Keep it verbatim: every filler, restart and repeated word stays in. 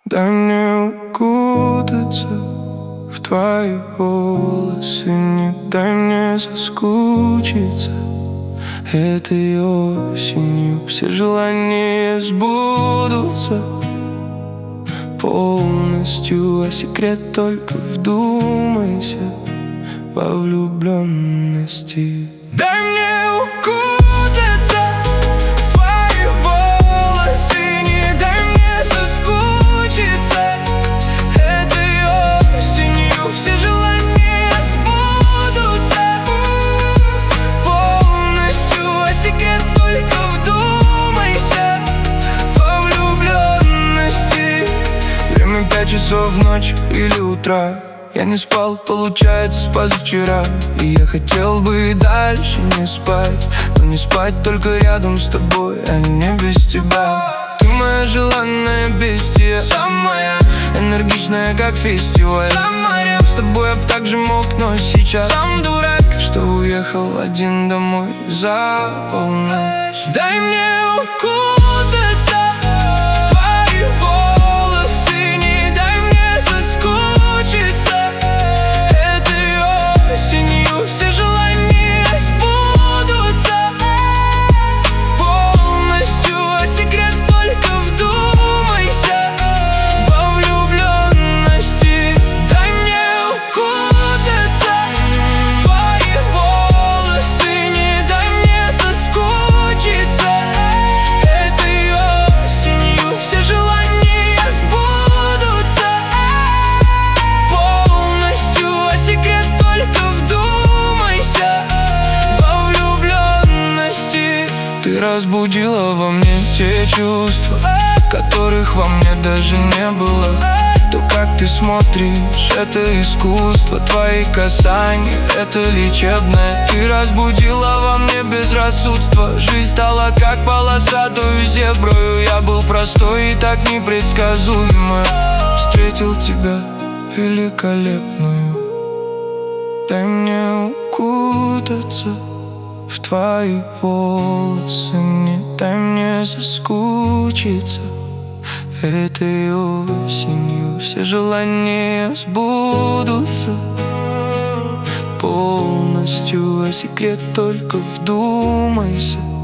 Дай мне укутаться в твои волосы, не дай мне соскучиться. Этой осенью все желания сбудутся полностью, а секрет только вдумайся во влюбленности. Дай мне укутаться в твои волосы, не дай мне соскучиться. Этой осенью все желания сбудутся полностью, а секрет только вдумайся во влюбленности. Время пять часов ночи или утра. Я не спал, получается, с позавчера. И я хотел бы и дальше не спать, но не спать только рядом с тобой, а не без тебя. Ты моя желанная бестия, самая энергичная, как фестиваль. Самая с тобой я б так же мог, но сейчас сам дурак, что уехал один домой за полночь. Дай мне укутаться в твои волосы, не дай мне соскучиться. Осенью все желания сбудутся полностью, а секрет только вдумайся во влюбленности. Дай мне укутаться в твои волосы, не дай мне соскучиться. Этой осенью все желания сбудутся полностью, а секрет только вдумайся во влюбленности. Ты разбудила во мне те чувства, которых во мне даже не было. То, как ты смотришь, это искусство. Твои касания, это лечебное. Ты разбудила во мне безрассудство. Жизнь стала как полосатую зеброю. Я был простой и так непредсказуемый. Встретил тебя великолепную. Дай мне укутаться в твои волосы, не дай мне соскучиться. Этой осенью все желания сбудутся полностью, а секрет только вдумайся